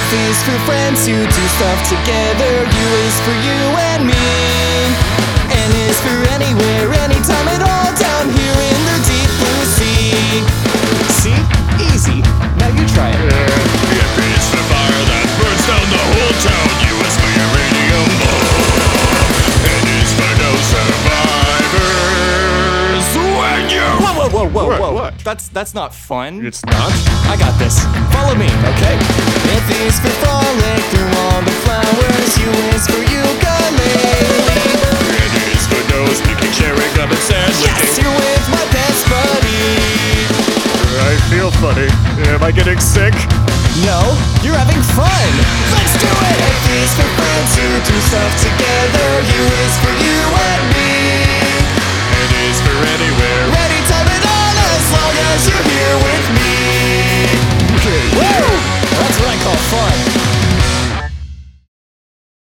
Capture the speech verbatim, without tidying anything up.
F is for friends who do stuff together. U is for you and me. N is for anywhere, anytime at all, down here in the deep blue sea. See? Easy. Now you try it. Uh, F is for fire that burns down the whole town. U is for uranium. N is for no survivors. When you... Whoa, whoa, whoa, whoa, What, whoa. what? That's, that's not fun. It's not? I got this. Follow me, okay? F is for frolic through all the flowers. U is for ukulele. N is for nose picking, sharing gum and sand Yes, licking. you're with my best buddy. I feel funny. Am I getting sick? No, you're having